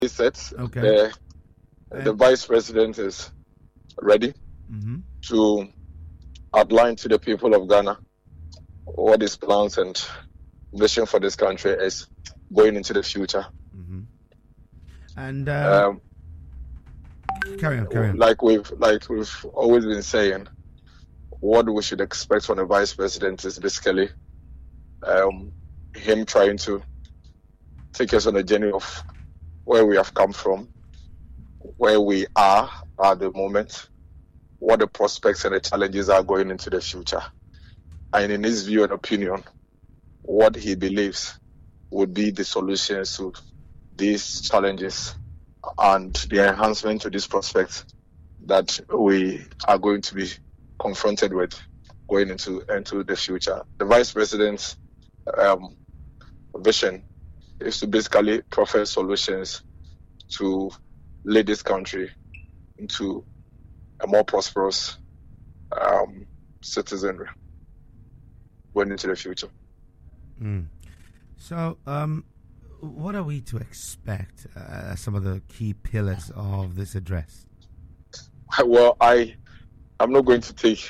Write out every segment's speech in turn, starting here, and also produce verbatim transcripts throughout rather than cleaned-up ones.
set. Okay. The, And- the vice president is ready mm-hmm. to outline to the people of Ghana what his plans and vision for this country is going into the future. Mm-hmm. And um, Um, carry on, carry on. like we've like we've always been saying, what we should expect from the vice president is basically um, him trying to take us on a journey of where we have come from, where we are at the moment, what the prospects and the challenges are going into the future, and in his view and opinion, what he believes would be the solutions to these challenges and the enhancement to these prospects that we are going to be confronted with going into into the future. The vice president's um, vision is to basically proffer solutions to lead this country into a more prosperous um, citizenry going into the future. Mm. So, um, what are we to expect uh, some of the key pillars of this address? Well, I, I'm not going to take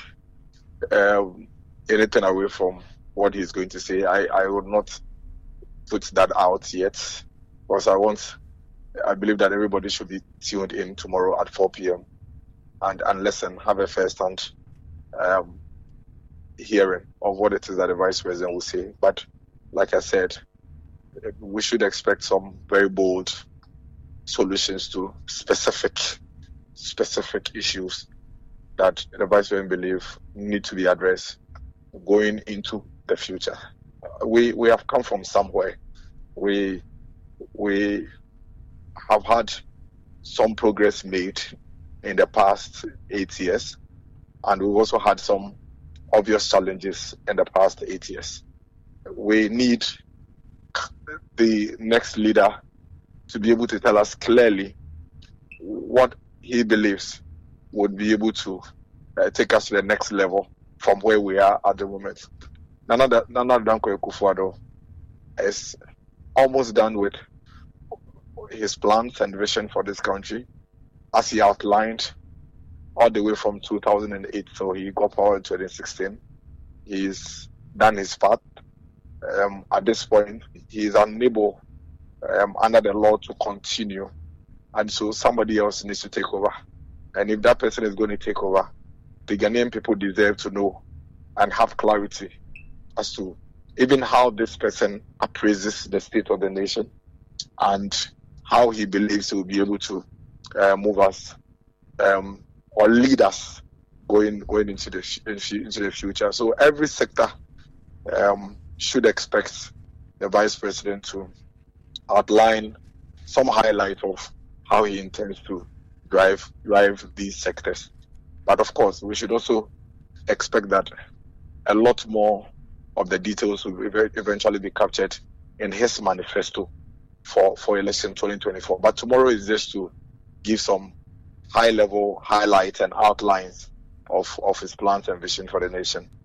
um, anything away from what he's going to say. I, I would not put that out yet, because I want, I believe that everybody should be tuned in tomorrow at four p.m. and, and listen, have a first-hand um, hearing of what it is that the vice president will say. But like I said, we should expect some very bold solutions to specific specific issues that the vice president believes need to be addressed going into the future. We we have come from somewhere. We we have had some progress made in the past eight years, and we've also had some obvious challenges in the past eight years. We need the next leader to be able to tell us clearly what he believes would be able to uh, take us to the next level from where we are at the moment. Nana Dankwa Akufo-Addo is almost done with his plans and vision for this country, as he outlined all the way from two thousand eight. So he got power in twenty sixteen. He's done his part. Um, at this point, he is unable um, under the law to continue, and so somebody else needs to take over. And if that person is going to take over, the Ghanaian people deserve to know and have clarity as to even how this person appraises the state of the nation and how he believes he will be able to uh, move us um, or lead us going going into the into the future. So every sector um, should expect the vice president to outline some highlight of how he intends to drive drive these sectors. But of course, we should also expect that a lot more of the details will eventually be captured in his manifesto for, for election twenty twenty-four. But tomorrow is just to give some high-level highlights and outlines of, of his plans and vision for the nation.